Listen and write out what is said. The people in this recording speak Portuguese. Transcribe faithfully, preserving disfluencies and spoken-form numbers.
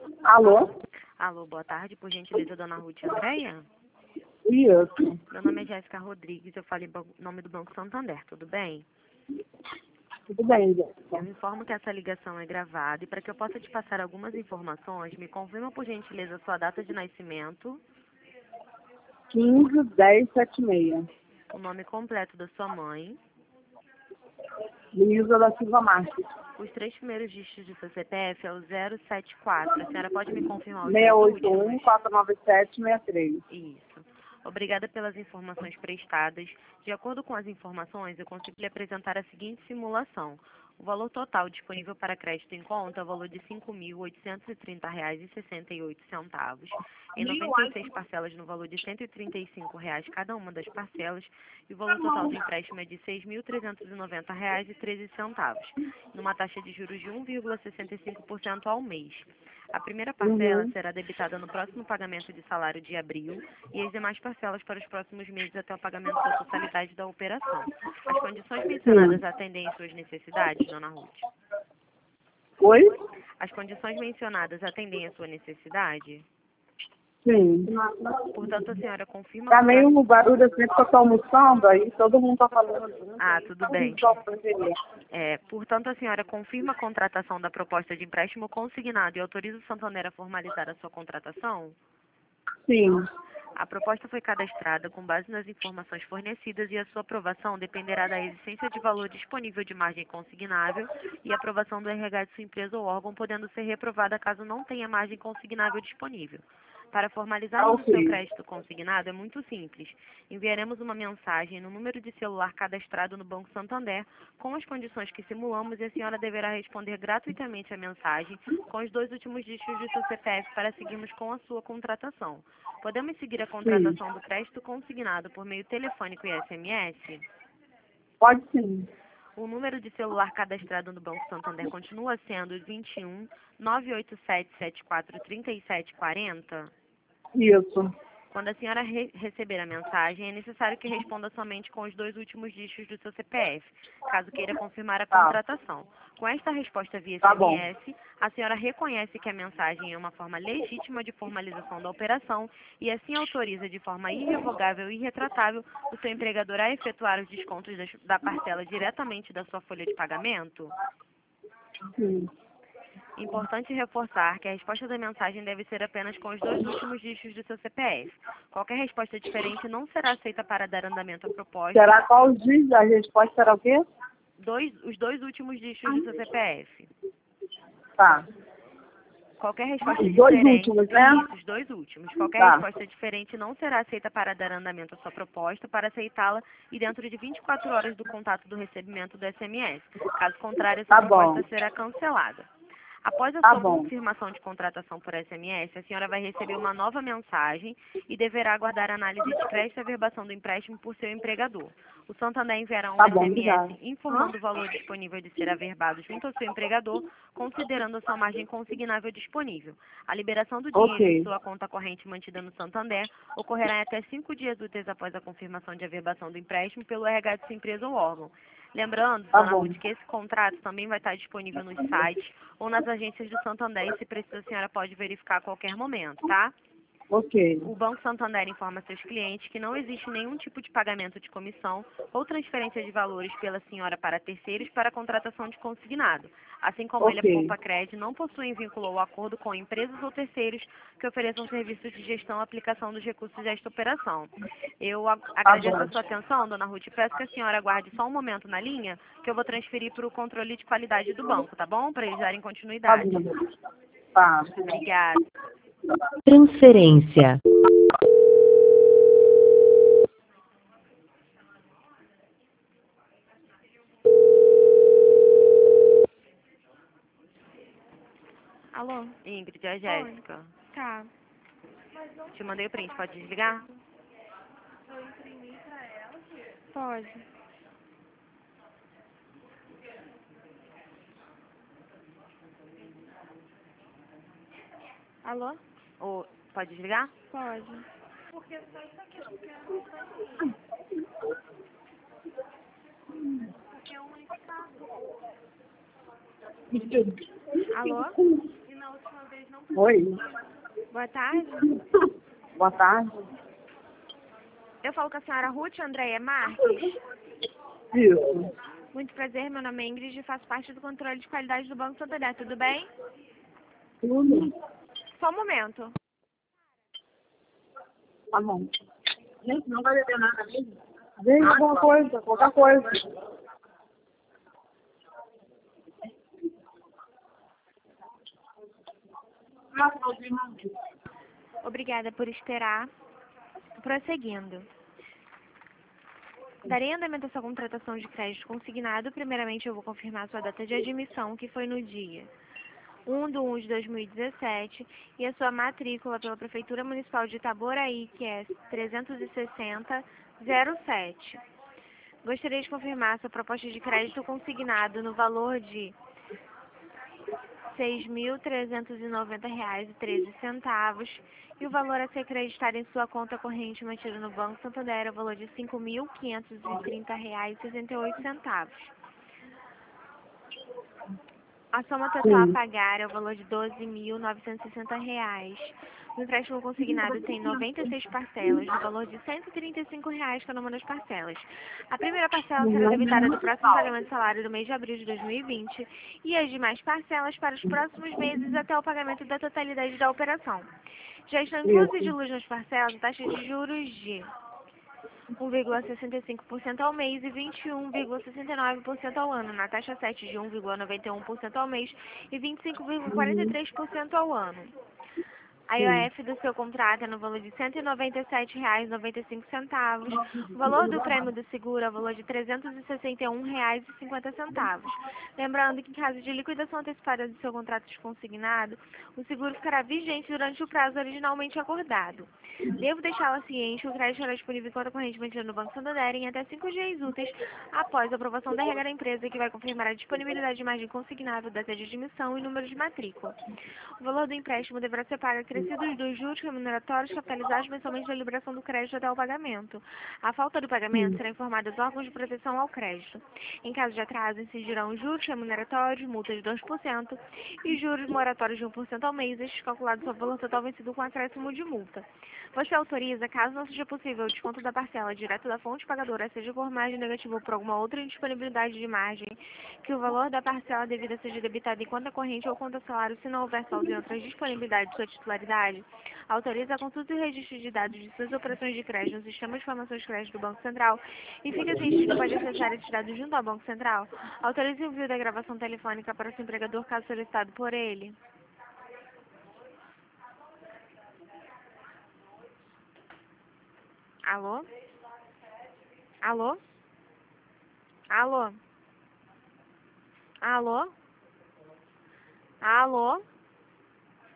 Alô? Alô, boa tarde, por gentileza, dona Ruth Andréia? Isso. Meu nome é Jéssica Rodrigues, eu falo em ban- nome do Banco Santander, tudo bem? Tudo bem, Eu Jéssica. informo que essa ligação é gravada e para que eu possa te passar algumas informações, me confirma por gentileza sua data de nascimento, quinze, dez, setenta e seis. o nome completo da sua mãe, Luísa da Silva Marques. os três primeiros dígitos do seu C P F é o zero sete quatro. A senhora pode me confirmar os seis dois oito um, últimos? quatro nove sete, seis três. Isso. Obrigada pelas informações prestadas. De acordo com as informações, eu consigo lhe apresentar a seguinte simulação. O valor total disponível para crédito em conta é o valor de cinco mil oitocentos e trinta reais e sessenta e oito centavos, em noventa e seis parcelas no valor de cento e trinta e cinco reais cada uma das parcelas, e o valor total do empréstimo é de seis mil trezentos e noventa reais e treze centavos, numa taxa de juros de um vírgula sessenta e cinco por cento ao mês. A primeira parcela Uhum. será debitada no próximo pagamento de salário de abril e as demais parcelas para os próximos meses até o pagamento da totalidade da operação. As condições mencionadas Sim. atendem às suas necessidades, dona Ruth? Oi? As condições mencionadas atendem à sua necessidade? Sim. Portanto, a senhora confirma a Tá meio contratação... um barulho assim que eu tô almoçando, aí todo mundo tá falando junto, Ah, aí tudo todo mundo bem. tá entender. É, portanto, a senhora confirma a contratação da proposta de empréstimo consignado e autoriza o Santander a formalizar a sua contratação? Sim. A proposta foi cadastrada com base nas informações fornecidas e a sua aprovação dependerá da existência de valor disponível de margem consignável e aprovação do R H de sua empresa ou órgão, podendo ser reprovada caso não tenha margem consignável disponível. Para Tá formalizarmos o seu ok. crédito consignado é muito simples. Enviaremos uma mensagem no número de celular cadastrado no Banco Santander com as condições que simulamos e a senhora deverá responder gratuitamente a mensagem com os dois últimos dígitos de seu C P F para seguirmos com a sua contratação. Podemos seguir a Sim. contratação do crédito consignado por meio telefônico e S M S? Pode sim. O número de celular cadastrado no Banco Santander continua sendo vinte e um, nove oito sete, sete quatro, trinta e sete quarenta? Isso. Quando a senhora re receber a mensagem, é necessário que responda somente com os dois últimos dígitos do seu C P F, caso queira confirmar a Tá. contratação. Com esta resposta via Tá bom. S M S, a senhora reconhece que a mensagem é uma forma legítima de formalização da operação e assim autoriza de forma irrevogável e irretratável o seu empregador a efetuar os descontos das- da parcela diretamente da sua folha de pagamento? Sim. Importante reforçar que a resposta da mensagem deve ser apenas com os dois últimos dígitos do seu C P F. Qualquer resposta diferente não será aceita para dar andamento à proposta. Será qual os dias? A resposta será o quê? Dois, os dois últimos dígitos do seu C P F. Tá. Qualquer resposta Os dois diferente, últimos, né? isso, os dois últimos. Qualquer Tá. resposta diferente não será aceita para dar andamento à sua proposta. Para aceitá-la e dentro de vinte e quatro horas do contato do recebimento do S M S. Caso contrário, essa Tá bom. proposta será cancelada. Após a Tá sua bom. confirmação de contratação por S M S, a senhora vai receber uma nova mensagem e deverá aguardar a análise de crédito e averbação do empréstimo por seu empregador. O Santander enviará um Tá bom, S M S obrigada. informando o valor disponível de ser averbado junto ao seu empregador, considerando a sua margem consignável disponível. A liberação do dinheiro em Ok. sua conta corrente mantida no Santander ocorrerá em até cinco dias úteis após a confirmação de averbação do empréstimo pelo R H de sua empresa ou órgão. Lembrando, Tá dona bom. Ruth, que esse contrato também vai estar disponível nos sites ou nas agências do Santander e, se precisa, a senhora pode verificar a qualquer momento, tá? Ok. O Banco Santander informa seus clientes que não existe nenhum tipo de pagamento de comissão ou transferência de valores pela senhora para terceiros para a contratação de consignado. Assim como ele, a Ok. Poupa Cred não possui vínculo ou acordo com empresas ou terceiros que ofereçam serviços de gestão e aplicação dos recursos desta operação. Eu a- Tá agradeço a bom. sua atenção, dona Ruth, e peço que a senhora aguarde só um momento na linha, que eu vou transferir para o controle de qualidade do banco, tá bom? Para eles darem Tá continuidade. bom. Tá. Obrigada. Transferência. Alô, Ingrid, é a Oi. Jéssica. Tá. Te mandei o print, pode desligar? Pode. Alô? Ou pode desligar? Pode. Alô? Oi. Boa tarde. Boa tarde. Eu falo com a senhora Ruth Andréia Marques. Isso. Muito prazer, meu nome é Ingrid e faço parte do controle de qualidade do Banco Santander. Tudo bem? Tudo. Só um momento. Tá bom. Gente, não vai beber nada mesmo? Vem alguma coisa, qualquer coisa. Obrigada por esperar. Prosseguindo. Darei andamento a sua contratação de crédito consignado. Primeiramente, eu vou confirmar sua data de admissão, que foi no dia um de um de dois mil e dezessete, e a sua matrícula pela Prefeitura Municipal de Itaboraí, que é trezentos e sessenta zero sete. Gostaria de confirmar sua proposta de crédito consignado no valor de seis mil trezentos e noventa reais e treze centavos, e o valor a ser acreditado em sua conta corrente mantida no Banco Santander é o valor de cinco mil quinhentos e trinta reais e sessenta e oito centavos. A soma total a pagar é o valor de doze mil novecentos e sessenta reais. O empréstimo consignado tem noventa e seis parcelas, no valor de cento e trinta e cinco reais cada uma das parcelas. A primeira parcela será debitada do próximo pagamento do salário do mês de abril de dois mil e vinte e as demais parcelas para os próximos meses até o pagamento da totalidade da operação. Já estão inclusas de luz nas parcelas a taxa de juros de um vírgula sessenta e cinco por cento ao mês e vinte e um vírgula sessenta e nove por cento ao ano, na taxa sete de um vírgula noventa e um por cento ao mês e vinte e cinco vírgula quarenta e três por cento ao ano. A I O F do seu contrato é no valor de cento e noventa e sete reais e noventa e cinco centavos. O valor do prêmio do seguro é o valor de trezentos e sessenta e um reais e cinquenta centavos. Lembrando que, em caso de liquidação antecipada do seu contrato de consignado, o seguro ficará vigente durante o prazo originalmente acordado. Devo deixá-la ciente que o crédito será disponível em conta corrente mantida no Banco Santander em até cinco dias úteis após a aprovação da regra da empresa, que vai confirmar a disponibilidade de margem consignável, data de admissão e número de matrícula. O valor do empréstimo deverá ser pago acrescidos dos juros remuneratórios capitalizados mensalmente da liberação do crédito até o pagamento. A falta do pagamento será informada aos órgãos de proteção ao crédito. Em caso de atraso, incidirão juros remuneratórios, multa de dois por cento e juros moratórios de um por cento ao mês, estes calculados sobre o valor total vencido com acréscimo de multa. Você autoriza, caso não seja possível o desconto da parcela direto da fonte pagadora, seja por margem negativa ou por alguma outra indisponibilidade de margem, que o valor da parcela devida seja debitado em conta corrente ou conta salário, se não houver saldo em outras disponibilidades de sua titularidade. Autoriza a consulta e registro de dados de suas operações de crédito no Sistema de Informações de Crédito do Banco Central e fica ciente que pode acessar esses dados junto ao Banco Central. Autoriza o envio da gravação telefônica para o seu empregador, caso solicitado por ele. Alô? Alô? Alô? Alô? Alô?